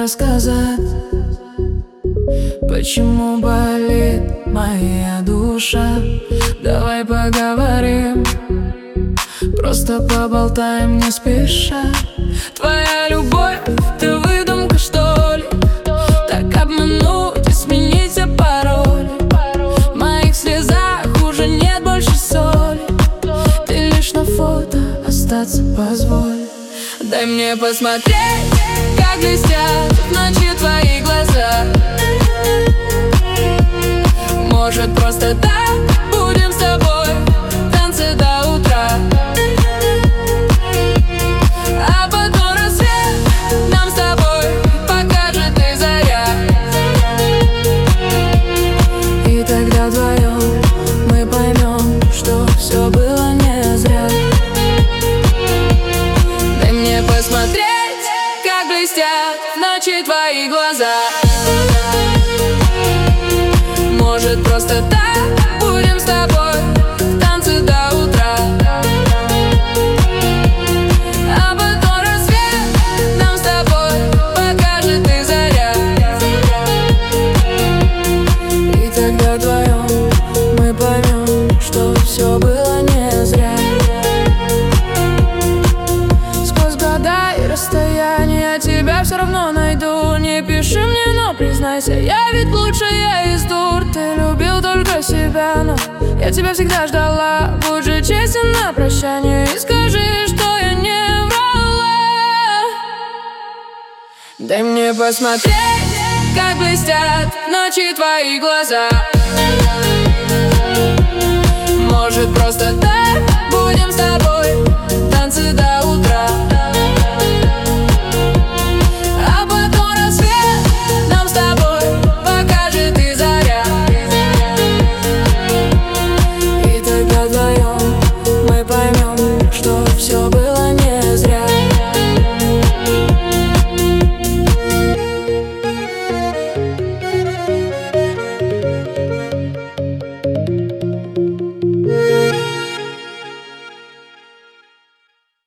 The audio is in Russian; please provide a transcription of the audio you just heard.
рассказать, почему болит моя душа. Давай поговорим, просто поболтаем не спеша. Твоя любовь — это выдумка, что ли? Так обмануть и сменить все пароли. В моих слезах уже нет больше соли. Ты лишь на фото остаться позволь. Дай мне посмотреть, как блестят в ночи твои глаза. Может, просто так будем с тобой в танце до утра, а потом рассвет нам с тобой покажет и заря. И тогда вдвоем мы поймем, что все было не зря. Дай мне посмотреть, как блестят в ночи твои глаза. Может, просто так будем с тобой в танце до утра, а потом рассвет нам с тобой покажет и заря. И тогда вдвоем мы поймем, что все было не зря. Сквозь года и расстояния тебя все равно найду. Не пиши мне, но признайся, я ведь лучшая из дур. Ты любил только себя, но я тебя всегда ждала. Будь же честен на прощание и скажи, что я не врала. Дай мне посмотреть, как блестят в ночи твои глаза. Может, просто так